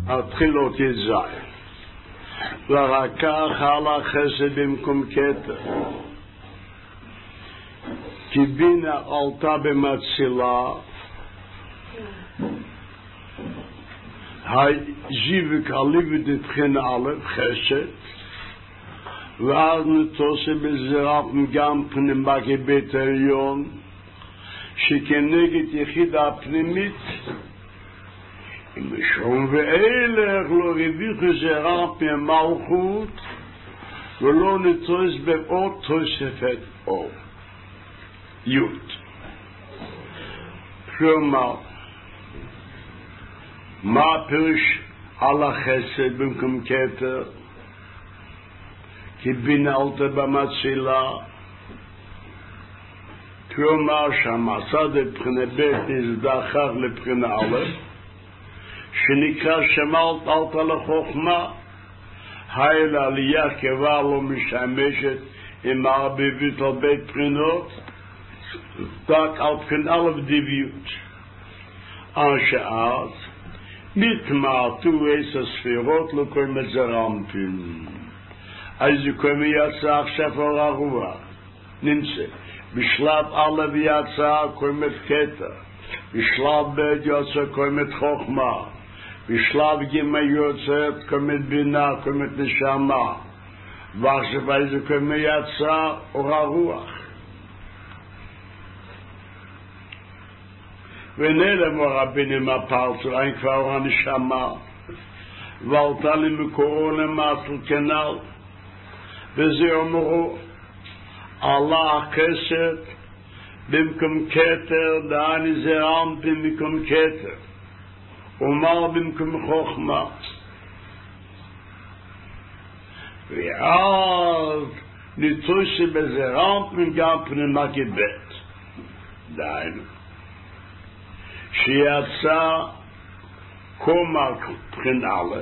התחילות יזיים. ורקח על החסד במקום כתר. כי בינה עלתה במצילה, היזיבק עליבד התחין א' חסד, ואז נתוסה בזירת גם פנימה כבית העליון, שכנגד יחידה הפנימית, משום ואילך לא רביך זירת ממלכות, ולא נתוס בעוד תוספת אור. יוד. כלומר, מה פירוש על החסד במקום כתר? כי בינה עלתה במצילה, כלומר שהמסד לבחינה ב' נזדחך לבחינה א', שנקרא שמלת עלתה לחוכמה, היל עלייה כבר לא משמשת עם הרביבית על בית בחינות, רק על בחינה א' דיביות. שאז מתמעטו 10 ספירות לא קוראים את זה רמפין. אז זה קוראים יצא עכשיו אור הרוח. נמצא. בשלב א' יצא קוראים את כתר. בשלב ב' יצא קוראים את חוכמה. בשלב ג' יוצא קוראים את בינה, קוראים את נשמה. ועכשיו אז זה קוראים יצא אור הרוח. ונעלם הרבינים הפרצו, אין כבר הנשמה, ועלתה למקורו למטל כנל, וזה אומרו, עלה החסד במקום כתר, דעני זה רם במקום כתר, ומר במקום חוכמה. ואז ניתושי בזה רם גם פנימה כבית. דענו. שיצא קומה בחין א',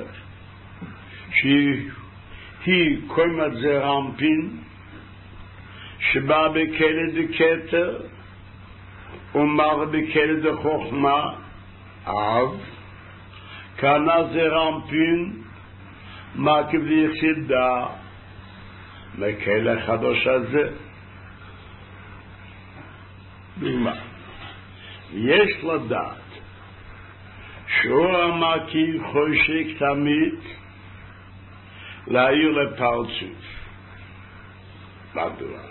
שהיא קומת זה רמפין, שבא בכלא דקטר, ומר בכלא דחוכמה, אב, קנה זה רמפין, מקיף ליחידה, מכלא חדוש הזה. במה? יש לדעת שהוא המקיף חושק תמיד להעיר לפרצוף. מדוע?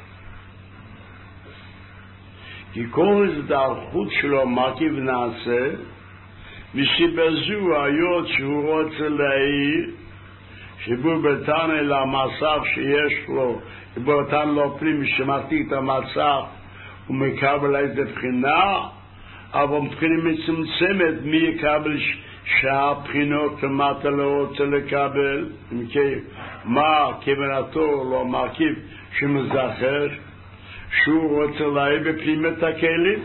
כי כל הזדרכות שלו מקיף נעשה מסיבזו היות שהוא רוצה להעיר שבו בתן אל המצב שיש לו, בו בתן לו פנים שמעתי את המצב ומקבל איזה בחינה, אבל מבחינה מצומצמת מי יקבל שהבחינות למטה לא רוצה לקבל, מה כוונתו לא מרכיב שמזכר שהוא רוצה להעיר בפנימית הכלים.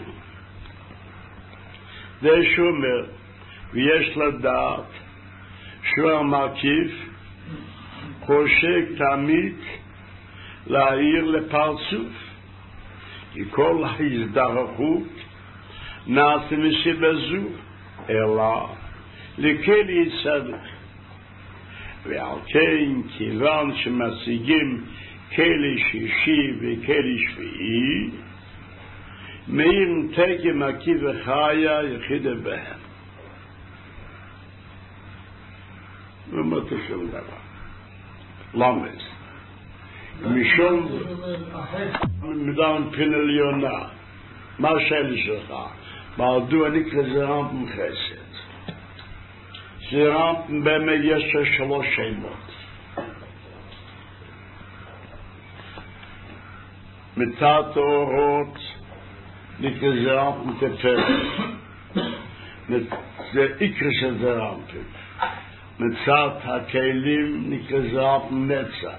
זה שאומר, ויש לדעת שהוא המרכיב חושק תמיד להעיר לפרצוף, כי כל ההזדרכות נעשה מסיבזו, אלא לכלי צדק. ועל כן, כיוון שמשיגים כלי שישי וכלי שביעי, מאיר תקם מקיף וחיה יחידה בהם. ומתו שום דבר. למד. משום מדן פין עליונה, מה השאלה שלך? מדוע נקרא זה רמפן חסד? זה רמפן באמת יש 3 שמות. מצד האורות נקרא זה רמפן תפארת. זה עיקר של זה רמפן. מצד הכלים נקרא זה רמפן נצח.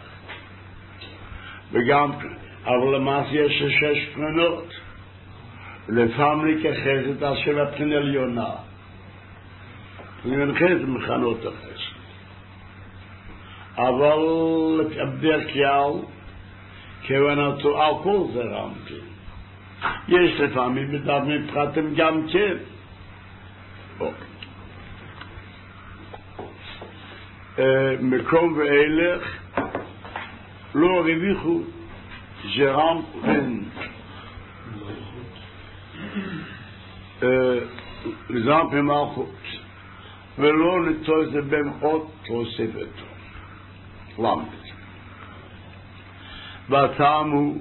וגם, אבל למעשה יש 6 פנות. לפעמים נכחזת על 7 פן עליונה. ונכחזת מכנות החסד. אבל בדרך כלל, כוונתו על כל זה רמפין. יש לפעמים בדרך מפחתם גם כן. מקום ואילך לא הרוויחו זרמפין זרמפין מלכות ולא נתוז זה במחות תוספתו למד והטעם הוא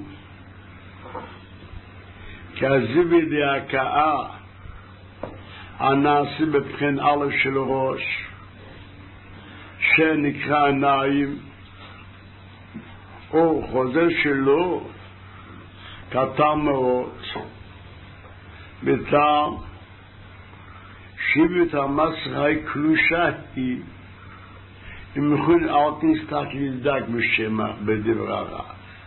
כזיבי דהקאה הנעשי בבחין א' של ראש שנקרא עיניים או חוזר שלו קטן מאוד בטעם שיבת המסחי קלושה היא אם יכולים אל תסתכל להזדק בשמה בדבר הרב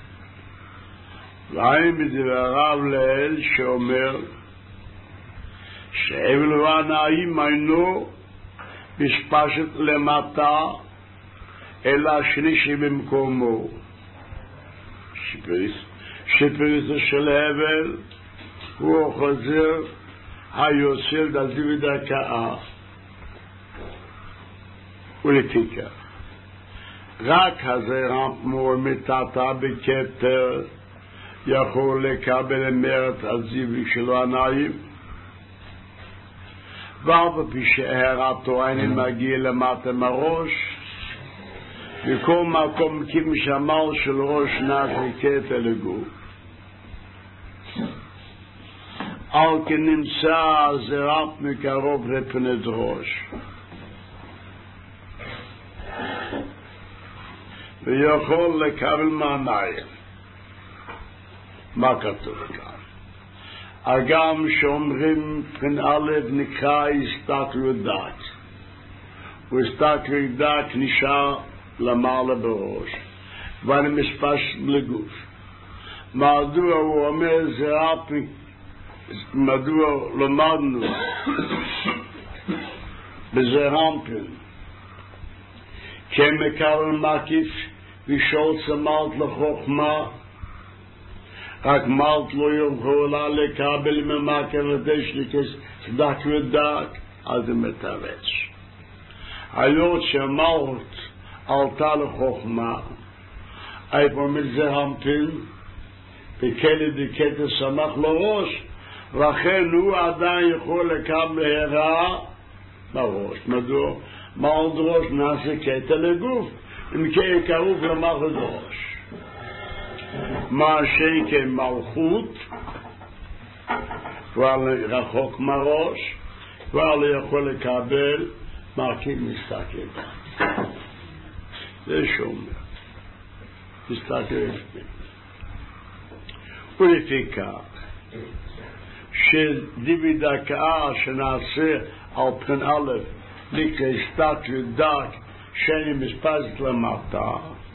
והאם בדבר הרב לאל שאומר שאבל ועניים אינו משפשת למטה אלא שלישי במקומו שפריסו של הבל הוא חוזר היוסף דזיבי דקאה ולפיקה רק הזרם מור מתתה בכתר יכול לקבל אמרת הזיבי שלו עניים ואף פי שהערתו אני מגיע למטה מראש בכל מקום כמשמל של ראש נעשה כתר לגוף על כנמצא זרעת מקרוב לפני ראש ויכול לקבל מעניים מה כתוב כאן? אגם שאומרים פן א' נקרא הסתכלות דת והסתכלות דת נשאר למעלה בראש ואני מספש לגוף מדוע הוא אומר זרעת מדוע למדנו בזרמפן כמקבל מקיף ושאול צמלת לחוכמה רק מלת לא יכולה לקבל ממקר ודשליקס צדק ודק אז זה מתרץ היות שמלת עלתה לחוכמה איפה מזרמפן בכלא דקטר שמח לראש לכן הוא עדיין יכול לקבל הערה בראש מדוע מעל דרוש נעשה קטע לגוף אם כן קרוב למחל דרוש מה שכן מלכות כבר רחוק מראש כבר לא יכול לקבל מרכיב מסתכל זה שאומר מסתכל ולפיקה שדיבי דקאה שנעשה על פן א' נקרא הסתכלות דק שאני מספזת למטה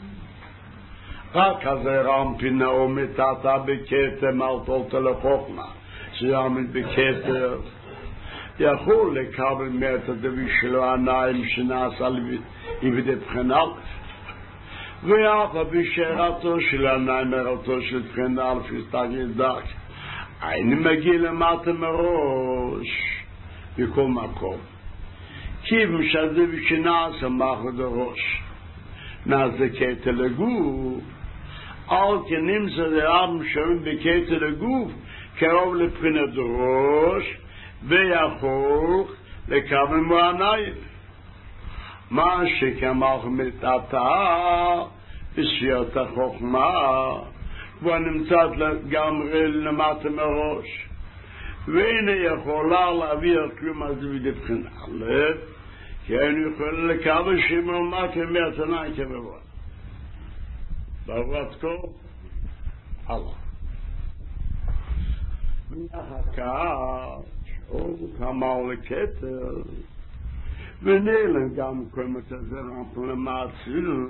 רק הזרמפין נאו מתתה בכתר מלתות לחוכמה שיעמד בכתר יכול לקבל מטה דבי שלו עיניים שנעשה לבדי בחן א' ואף בשערתו של עיניים הרתו של בחן א' הסתכלות דק אני מגיע למטה מראש בכל מקום כי משדר שנעשה מחד הראש נעשה קטע לגוף על כנמצא דרם שרים בקטע לגוף קרוב לבחינת ראש ויכול לקבל מעניים מה שכמוך מתעתה בספירת החוכמה כבר נמצאת לגמרי למטה מראש ואינה יכולה להביא כלום על זה בבחינה כי אני יכול לקבל שמר מקר מהתנאי כבבוא בעברת כה הלאה מהחכה שעוד כמה לכתר ונעלם גם כל מתזר למעציל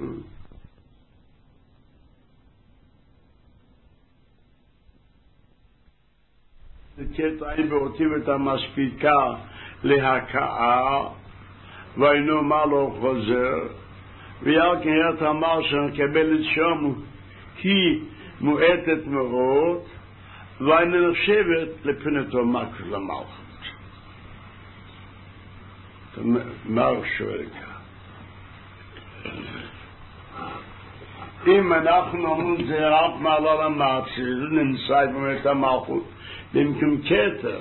קטעים באותים את המספיקה להקאה ואינו מה לא חוזר ויעל כהת אמר שנקבל את שם היא מועטת מאוד ואינה נחשבת לפנתו מקר למלכות מה הוא שואל כך אם אנחנו אומרים זה רק מעלה למעציל, נמצא באמת המלכות, במקום כתר.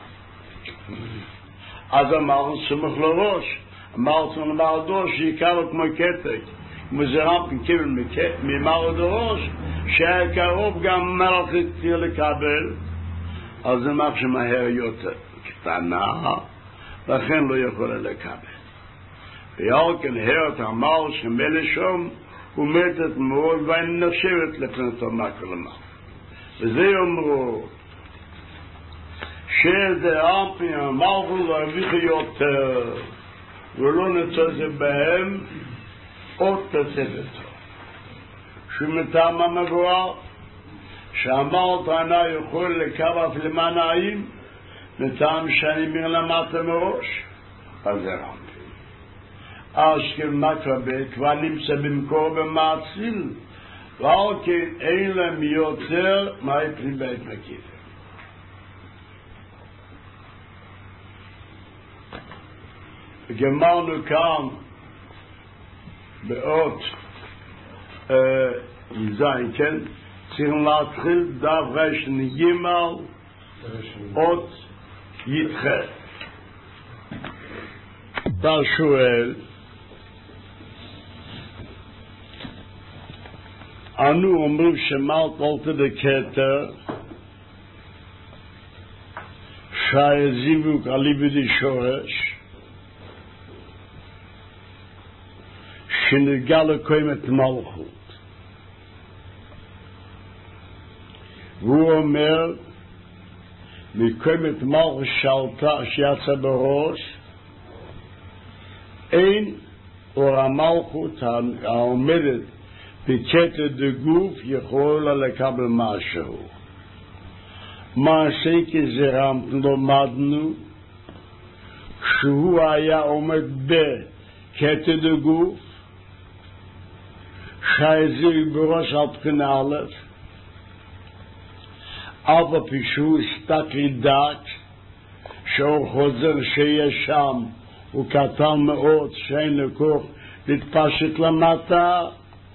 אז אמרנו סמוך לראש, אמרנו למעלה שיקר לו כמו כתר, כמו זה רק מכיוון ממעלה דרוש, שהיה קרוב גם מלך התחיל לקבל, אז זה מה שמהר יותר, קטנה, לכן לא יכול לקבל. ויאלכן הרת אמר שמלשום, הוא מתת מאוד ואין נחשבת לפנתו מקלמה. וזה אומרו, שזה אמפי המלכות להרוויח יותר, ולא נצא זה בהם, עוד תצדתו. שמטעם המבואר, שאמרת ענה יכול לקרב למען העיים, מטעם שאני מיר למטה מראש, אז זה רמפי. אשכם מקרבה כבר נמצא במקור במעציל, ועל כן אין להם יותר מהפרי בית מקיף. גמרנו כאן באות יזיין, כן? צריכים להתחיל דף רשן גימל אות יתחה. אתה שואל, אנו אומרים שמלט עולת דקטר שהזיווק אליבדי שורש שנגע לקוים את מלכות, והוא אומר מקוים את מלכות שיצא בראש אין אור המלכות העומדת בקטע דגוף יכולה לקבל משהו. מעשה כזרמת לומדנו שהוא היה עומד בקטע דגוף שהזיר בראש על בחינה א', אבל פישהו הסתכלי דעת שהוא חוזר שיש שם הוא קטן מאוד שאין לכוח להתפשט למטה.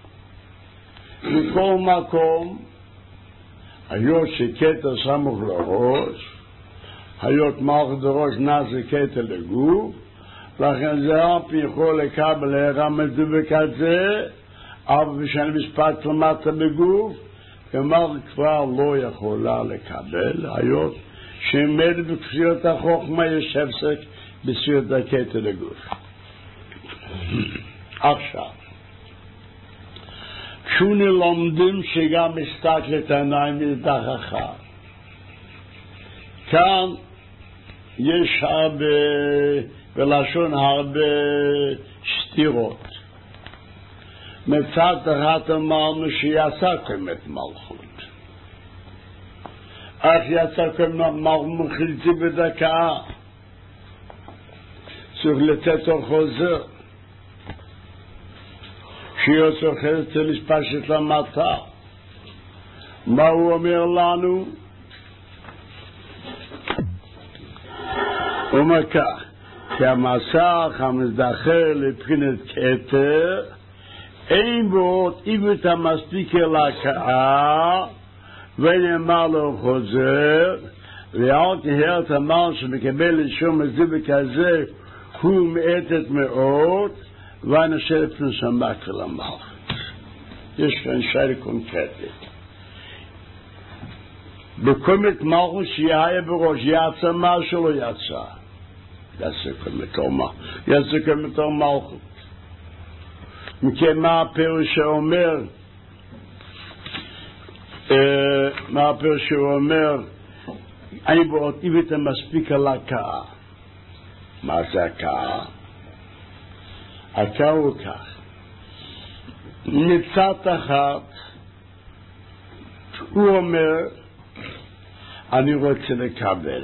בכל מקום, היות שקטע סמוך לראש, היות מלכות דראש נעשה קטע לגוף, לכן זה אף יכול לקבל הרמת ובקצה, אבל כשאני מספק למטה בגוף, ומלכות כבר לא יכולה לקבל, היות שעמד בכפיות החוכמה יש הפסק בספיות הקטע לגוף. עכשיו, כשאנו לומדים שגם מסתכל את העיניים מזדח אחר. כאן יש הרבה, בלשון הרבה סתירות. מצד אחד אמרנו שיצאתם את מלכות. אך יצאתם מלכות חלצי בדקה. צריך לתת לו חוזר. שיוצא חלץ מספשת למטה. מה הוא אומר לנו? הוא אומר כך, כי המסך המזדחר לבחינת כתר, אין בו עוד עיוות המספיק אל הקאה, ונאמר לו חוזר, ועל כהרת אמר שמקבל לשום הזיבק הזה, הוא מעטת מאוד, ואנשי לפנסם מקל המלכות. יש כאן שאלה קונקרטית. בקומת מלכות שיהיה בראש, יצא מה שלא יצא. יצא קומת מלכות. מכן מה הפירוש שאומר, אני באותי ואתה מספיק על הקאה. מה זה הקאה? הקאה הוא כך. מצד אחת, הוא אומר, אני רוצה לקבל.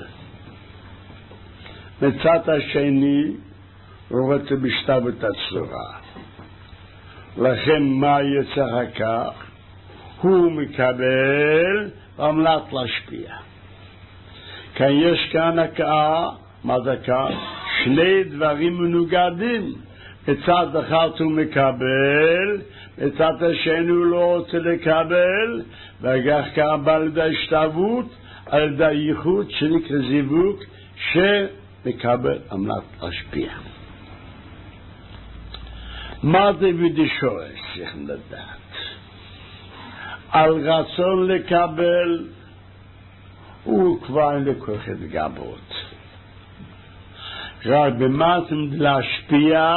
מצד השני, הוא רוצה בשטב את הצורה. לכן מה יצא כך? הוא מקבל ועמלת להשפיע. כאן יש כאן הקאה, מה זה כאן? שני דברים מנוגדים. מצד אחד הוא מקבל, מצד השני הוא לא רוצה לקבל, וכך גם בא לידי השתוות, על ידי ייחוד שנקרא זיווג, שמקבל על מנת להשפיע. מה זה וידי שורש? צריך לדעת. על רצון לקבל, הוא כבר לקוח את גבות. רק במעט להשפיע,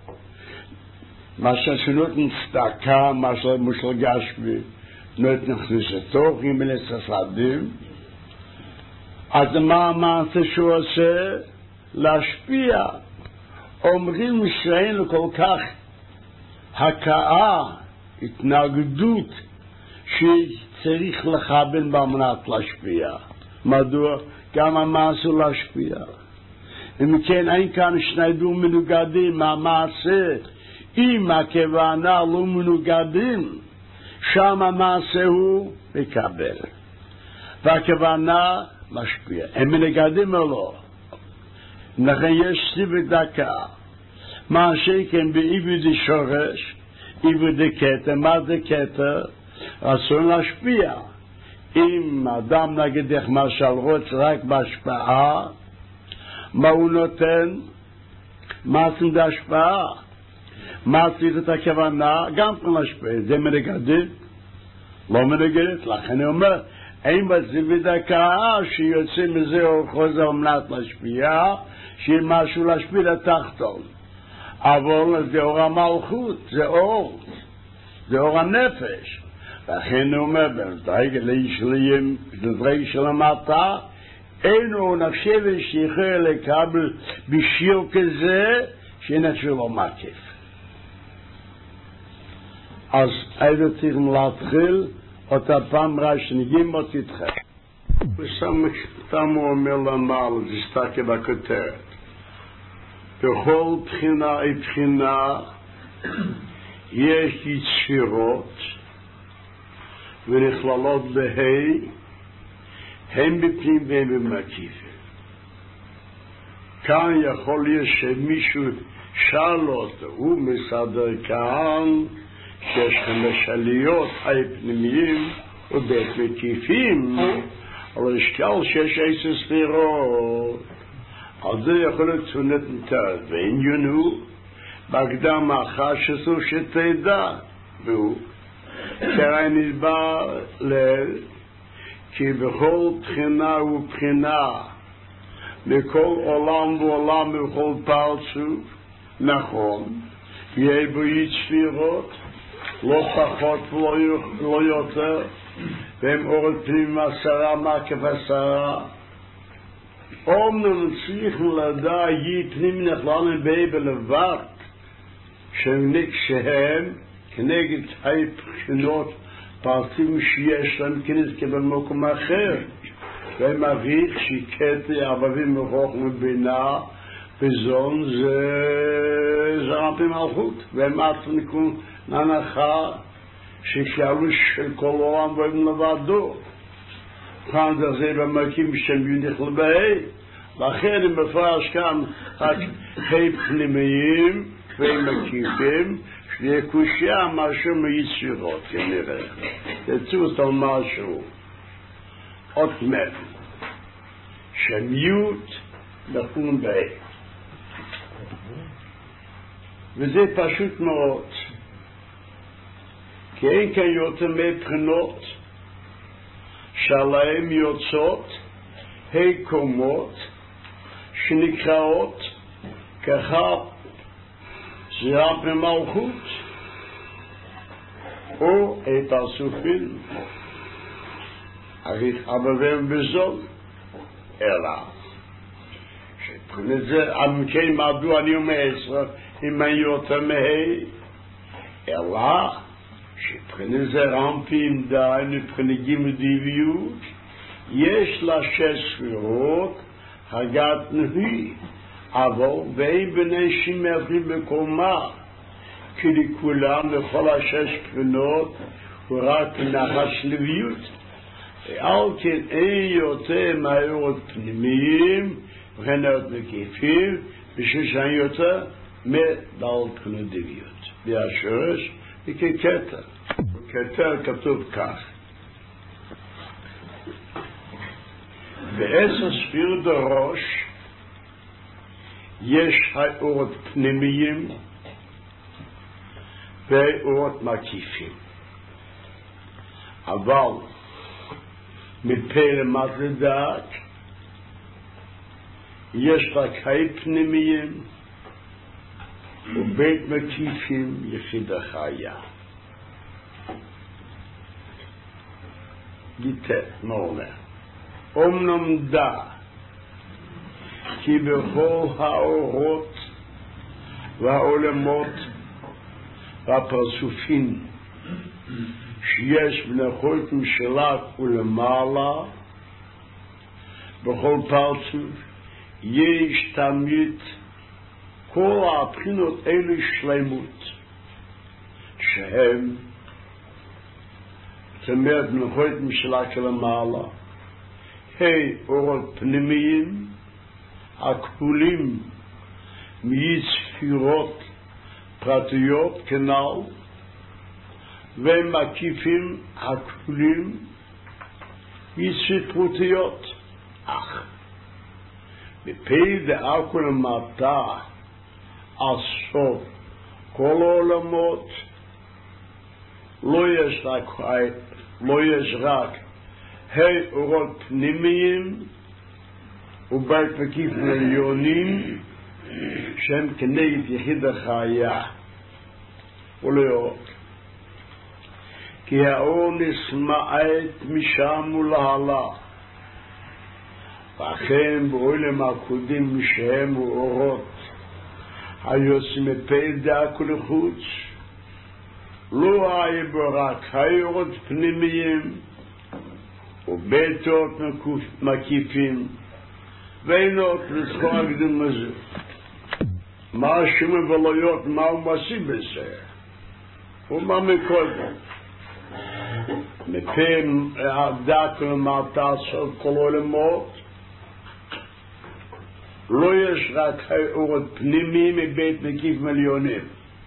מה שנותן צדקה, מה שמושל גשמי, נותן נכניס לתוכים ולצפדים, אז מה המעשה שהוא עושה? להשפיע. אומרים שאין לו כל כך הכאה, התנגדות, שצריך לכוון במנת להשפיע. מדוע? גם המעשה הוא להשפיע. אם כן, אין כאן שני דברים מנוגדים מהמעשה. אם הכוונה לא מנוגדים, שם המעשה הוא מקבל. והכוונה משפיע. הם מנוגדים או לא? לכן יש סיבה דקה. מה שכן בעיבוד שורש, עיבוד קטע, מה זה קטע? רצון להשפיע. אם אדם נגדך משל רוצה רק בהשפעה, מה הוא נותן? מה עושים בהשפעה? מה עשית את הכוונה? גם כן להשפיע. זה מנגדת? לא מנגדת. לכן אני אומר, אין בזה בדקה שיוצא מזה או חוזר מנת להשפיע, שיהיה משהו להשפיע לתחתון. אבל זה אור המלכות, זה אור. זה אור הנפש. לכן אני אומר, בדרגה של המטה, אינו נחשב שיכול לקבל בשיר כזה שנחשב לו מקיף. אז היינו צריכים להתחיל אותה פעם ראשונים אותי איתכם. ושם הוא אומר למעלה, זה סתקה בכותרת. בכל בחינה יש יצירות ונכללות בהי, הם בפנים והם במקיפים. כאן יכול להיות שמישהו שאל אותו, הוא מסדר כאן שיש חמשליות פנימיים ובית מקיפים, אבל יש כאן שיש 10 ספירות. אז זה יכול להיות צונת מתארת, ועניין הוא בהקדם החשסו שתדע, והוא קרא נדבר ליל, כי בכל בחינה ובחינה, מכל עולם ועולם ובכל פרצוף, נכון, יהיה בו ספירות, לא פחות ולא יותר, והם אורת פנים 10 מקף 10, אומנם צריכים לדע יהי פנים נכללים בי בלבד, שהם כנגד בחינות פרטים שיש להם כנזכה במקום אחר, והם אביך שקטע עבבים מרוך מבינה, וזון זה רפי מלכות, והם עצמקו ננחה שכאלו של כל עולם והם לבדו. כאן זה במקים שהם נכלל בהי, לכן הם מפרש כאן רק חי פנימיים ומקיפים, שיהיה קושיה משהו מיצירות, כנראה. תצאו אותו משהו. עוד מב. שמיות נקום בהי. וזה פשוט מאוד. כי אין כאן יותר מבחינות שעליהם יוצאות קומות שנקראות ככה זירה במלכות או פרצופים אריך אבבם בזול אלא שבחינת זה עמקי מדוע אני אומר אם אני יותר מהי אלא שבחינת זה רמפים די מבחינת גימדיביות יש לה 6 ספירות הגעת נהי אבל ואין בני שמאפרים בקומה כי לכולם לכל 6 בחינות הוא רק נחש לוויות ועל כן אין יותר מהאורות פנימיים וכן עוד מקיפים בשביל שאין יותר מדל פנדביות. והשורש היא ככתר. בכתר כתוב כך. בעשר ספירות הראש יש האורות פנימיים והאורות מקיפים. אבל מפה למטה דעת יש רק פנימיים ובית מקיפים יחיד החיה. גיטה, מה אומר? אומנם דע כי בכל האורות והעולמות והפרצופים שיש בנחות משלך ולמעלה בכל פרצוף יש תמיד כל הבחינות אלו שלמות שהם זאת אומרת בנחות משלך ולמעלה אורות פנימיים הכפולים מספירות פרטיות כנ"ל ומקיפים הכפולים מספרותיות אך בפי דאקו למטה הסוף כל העולמות לא יש רק אורות פנימיים ובית מקיף מיליונים שהם כנגד יחיד החיה ולראות כי האור נשמעת משם ולהלה ואכן בעולם הקודם משהם ואורות היוצאים מפי דאקו לחוץ לא היה בו רק האורות פנימיים וביתות מקיפים ואינות לזכור הקדום הזה מה שמבלויות מה הוא מעשי בזה ומה מקודם מפים הדק למטה של כל עולמות לא יש רק האורות פנימיים מבית מקיף מיליונים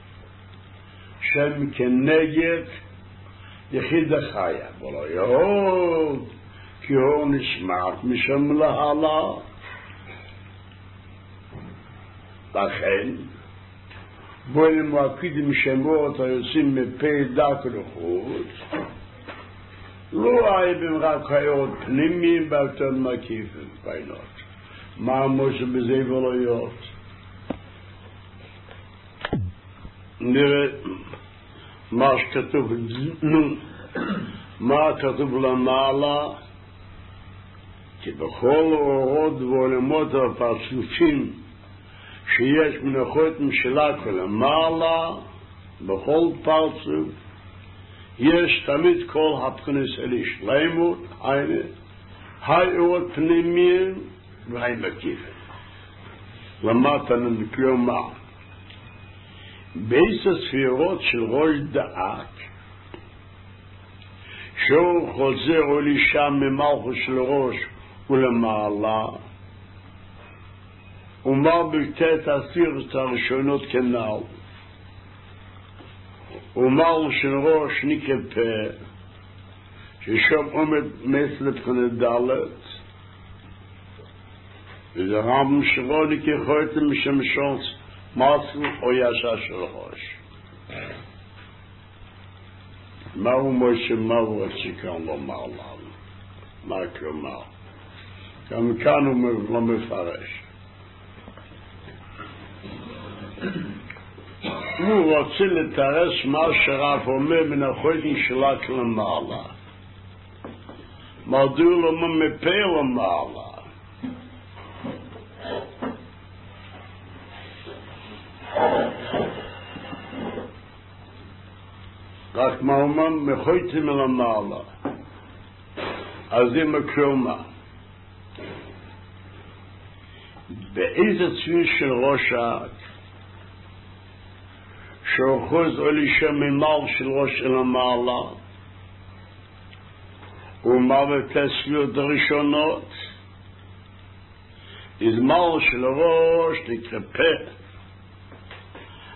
שהם כנגד יחיד החיה ולא כי הוא נשמעת משם להלה לכן בואים מועקידים שמות היוצאים מפי דק לחוץ לא הייתם רק האורות פנימיים ביותר מקיפים ביינות מה משה בזה ולויות נראה מה שכתוב מה כתוב למעלה כי בכל אורות ועולמות הפרצופים שיש מנחות משלך ולמעלה בכל פרצוף יש תמיד כל הבחינות אלה שלמות האורות פנימיים והמקיפים למטה כלומר בעשר ספירות של ראש דעת שהוא חוזר לשם ממלכו של ראש ולמעלה ומה בקטעת הספירות הראשונות כנ"ל ומל של ראש נקרא פה ששם עומד מסל לבחינת דלת וזה רם שלו נקרא חותם משמשון מסל או ישר של ראש מהו משה מהו רציקן לומר לנו מה כלומר גם כאן הוא לא מפרש הוא רוצה לתרס מה שרב אומר מן החוידים שלה כלמעלה מדוע לא מפה למעלה רק מה אומר מחוידים למעלה אז זה מקרומה באיזה צביל של ראש העד שאוחז אלישה ממל של ראש אל המעלה ומוות הספירות הראשונות הזמל של ראש נקרא פה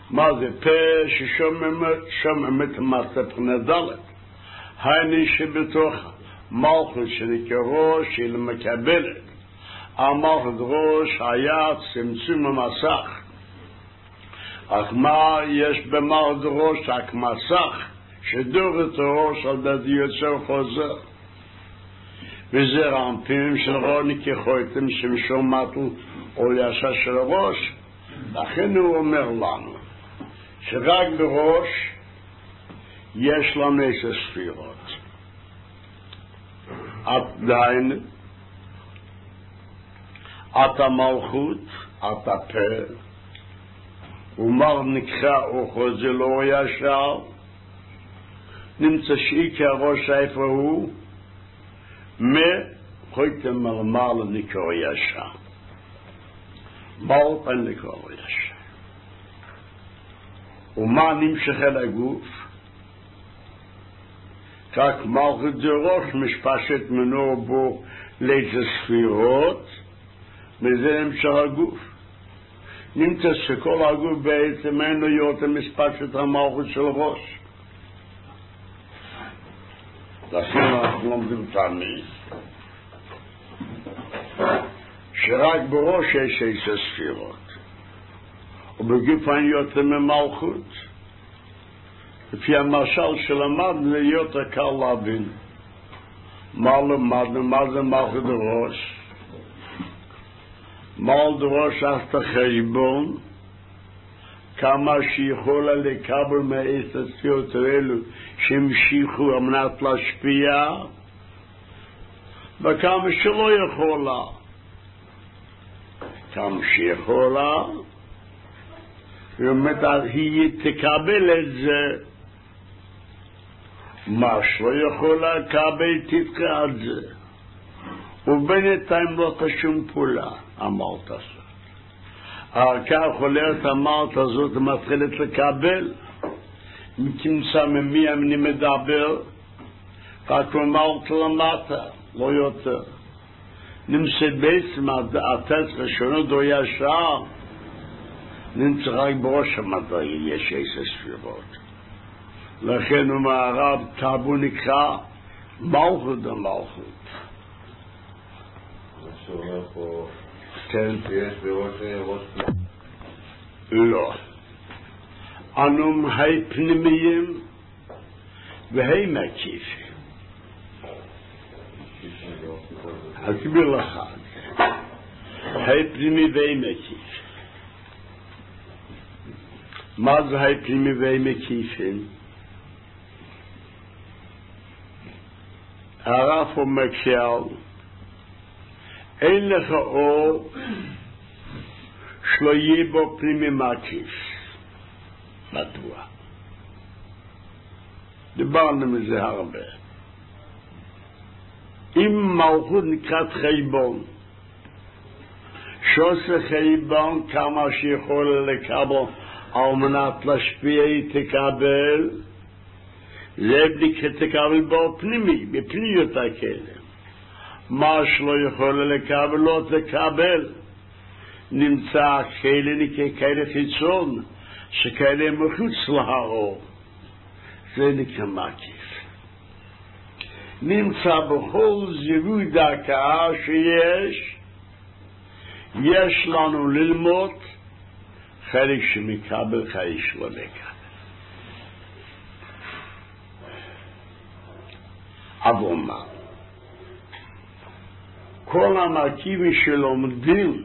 מה זה פה ששומם את מעשה בחינה ד' היינו שבתוך מלכות שנקרא ראש היא מקבלת המלכות ראש היה צמצום המסך אך מה יש במלכות ראש רק מסך שדור את הראש על ידי יוצר חוזר וזה רמפים של רוני כחויתם שמשומעתו או ישר של הראש לכן הוא אומר לנו שרק בראש יש לנו 10 ספירות עדיין את המלכות את הפה ומר נקרא אוכו זה לא ישר נמצא שעיקר הראש איפה הוא חויתם מלמעלה נקרא ישר מלפן נקרא ישר ומה נמשך אל הגוף רק מלכות דרוש משפשת מנו בו לאיזה ספירות וזה נמשך הגוף נמצא שכל הגוף בעצם אין לו יותר משפשת המלכות של ראש לכן אנחנו לומדים תמיד שרק בראש יש 10 ספירות ובגוף אין יותר ממלכות לפי המשל שלמדנו יותר קל להבין מה למדנו מה זה מלכות ראש מלכות ראש עשתה חשבון כמה שיכולה לקבל מ10 ספירות האלו שהמשיכו על מנת להשפיע וכמה שלא יכולה כמה שיכולה באמת היא תקבל את זה מה שלא יכולה לקבל תתקע את זה ובינתיים לא תשום פעולה אמרת הזאת כך הולכת אמרת הזאת מתחילת לקבל תמצא ממי אני מדבר רק אמרת למטה לא יותר נמצא בעצם התץ ראשונות דו ישר נמצא רק בראש המדעי יש 10 ספירות לכן הוא מערב טאבו נקרא מלכות המלכות מה שאומר פה כן שיש בראש לא אנו היי פנימיים והי מקיפים אסביר לך היי פנימי והי מקיף מה זה היי פנימי והי מקיפים הרב ומקל אין לך אור שלא יהיה בו פנימי מקיף מדוע דיברנו מזה הרבה אם מלכות נקראת חשבון שעושה חשבון כמה שיכול לקבל על מנת להשפיע היא תקבל זה בלי תקבל בו פנימי בפניות הכלם מה שלא יכול לקבל לא תקבל נמצא כאלה חיצון שכאלה מחוץ לאור זה נקרא מקיף נמצא בכל זיווג דקה יש לנו ללמוד חלק שמקבל חלק שלא מקבל אבל מה כל המרכיבים שלומדים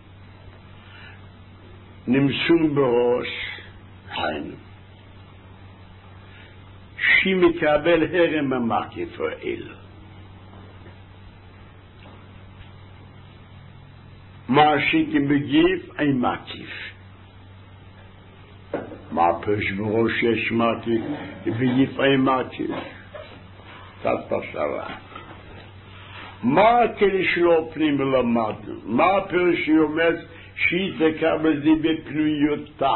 נמצאים בראש היינו שמקבל הרם המקיף האלה מה שכבגיף אין מקיף מה פרש בראש יש מקיף בגיף אין מקיף קצת פשרה מה כדי שלא פנים ולמדנו מה פרש יומץ שהיא תקבל זה בפנויותה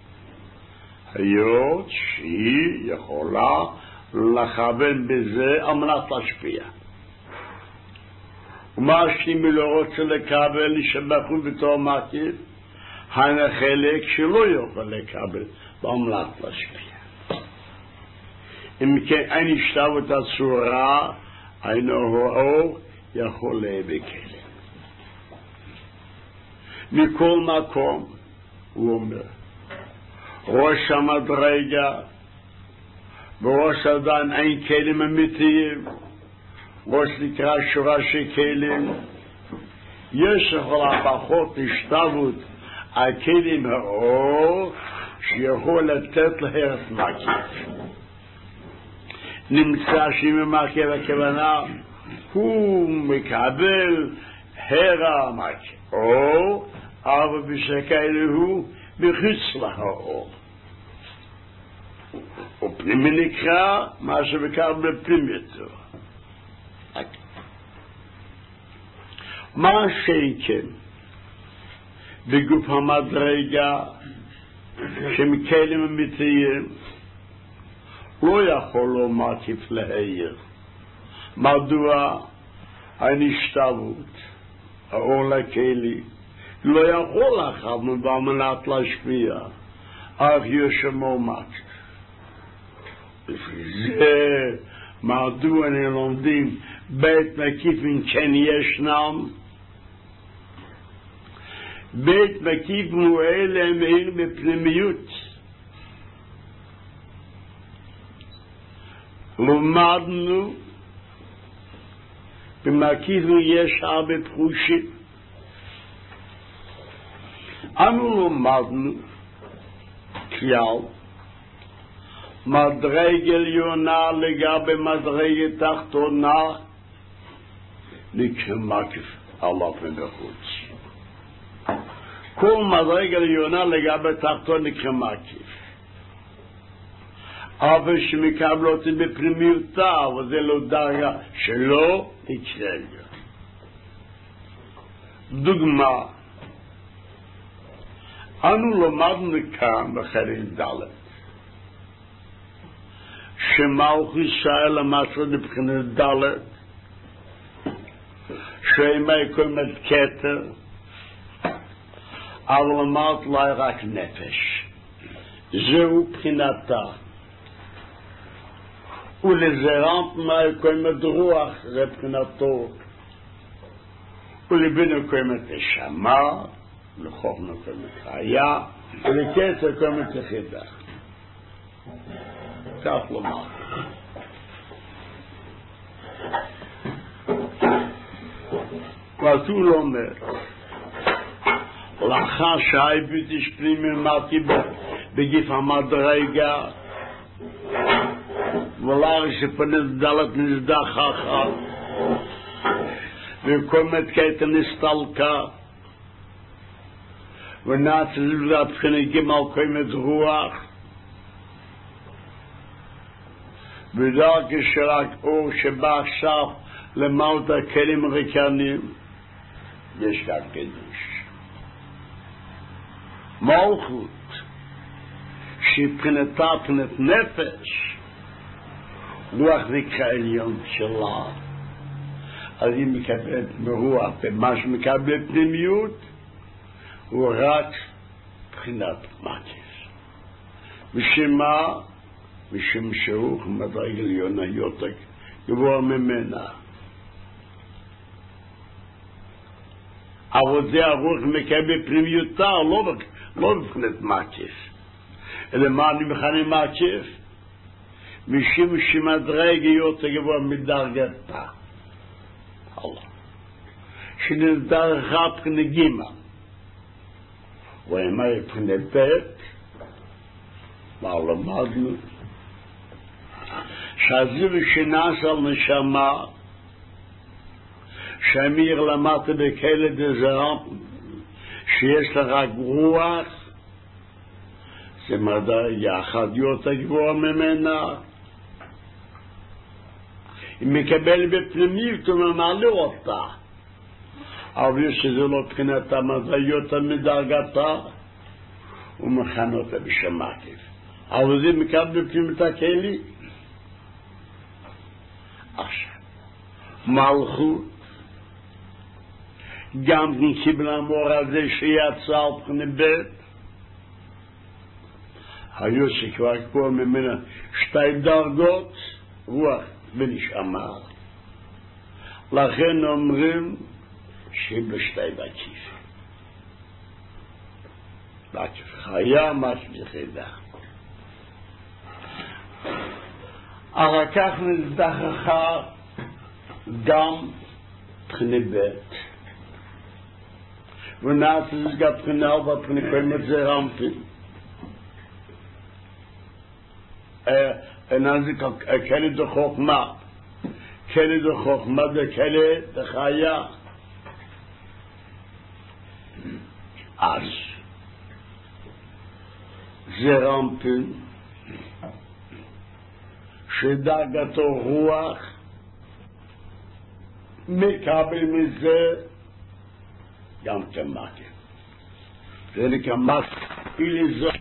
היות שהיא יכולה לכוון בזה על מנת להשפיע ומה שהיא לא רוצה לקבל שבחו בתור מקיף החלק שלא יכול לקבל, במלט להשפיע. אם כן, אין השתוות הצורה, אין האור יכול בכלים. מכל מקום, הוא אומר, ראש המדרגה, בראש אדם אין כלים אמיתיים, ראש נקרא שורשי כלים, יש יכולה פחות השתוות הכלים האור שיכול לתת להרס מקיף. נמצא שממקיף הכוונה הוא מקבל הרע מקיף אור, אבל בשכאלה הוא מחוץ לאור. ופנימי נקרא מה שמקבל בפנימיותו. מה שכן בגוף המדרגה שמכלים אמיתיים לא יכול לו מקיף להעיר. מדוע הנשתוות האור לכלי לא יכול אחר במנת להשפיע אך יש שמו מקיף. זה מדוע לומדים בית מקיף אם כן ישנם. בית מקיף מועל למאיר בפנימיות. למדנו במקיף יש הרבה פרושים. אנו למדנו כלל מדרגה עליונה לגבי מדרגה תחתונה נקרא מקיף עליו מבחוץ. כל מדרגה עליונה לגבי תחתון נקרא מקיף. אבל שמקבלות בפנימיותה, וזה לא דרגה שלא נקרא לה. דוגמה, אנו למדנו כאן בחלק ד' שמלכות ישראל למעשה מבחינת ד' שימי קומת כתר, אבל אמרת לה רק נפש. זהו בחינתה. ולזרמת מה קומת רוח, זה בחינתו. ולבינו קומת נשמה, לחוכמה קומת חיה, ולכתר קומת יחידה. כך לומר. ואתו לא אומר, לאחר שהאיבוד השפלים ממתי בגיף המדרגה, ולאחר שפנית דלת נזדחכה, וקומת כתר נסתלקה, ונעצה זבדת בחינת גמל קומת רוח, ודרכי שרק אור שבא עכשיו למלט הכלים ריקנים, יש כאן קידוש. מלכות שבחינתה בחינת נפש, רוח נקרא עליון שלה, אז היא מקבלת מרוח במה שמקבלת פנימיות, הוא רק בחינת מקיף. ושמה משום שהוא מדרגה עליונה יותר גבוה ממנה. אבל זה הרוח מקבל פנימיותה, לא בבחינת מקיף. אלא מה אני מכנה מקיף? משום שמדרגה יותר גבוה מדרגתה. שנדרכה בחינת גימה. ואמה בחינת בית, מה למדנו? שהזיו שנעש על נשמה, שהמיר למטה בכלא דזרם, שיש לה רק רוח, זה מדרגה אחת יותר גבוהה ממנה. היא מקבל בפנימיות וממלא אותה, אבל שזה לא בחינת המדרגה יותר מדרגתה, הוא מכנה אותה בשם מקיף. אבל זה מקבל בפנימיות הכלי. עכשיו, מלכות גם כן קיבל המור הזה שיצא על פני בית, היו שכבר כבר ממנה שתי דרגות, רוח ונשמה. לכן אומרים שבשתי בקיף. בקיף חיה, משהו יחידה. אחר כך נזדחכה גם פני בית. ונעשה זה גם פני ארבע פני קיימת זה רמפין. נעשה כאלה זה חוכמה. כאלה זה חוכמה וכאלה זה חיה. אז זה רמפין שדרגתו רוח מקבל מזה גם כמקל. זה נקרא מקל,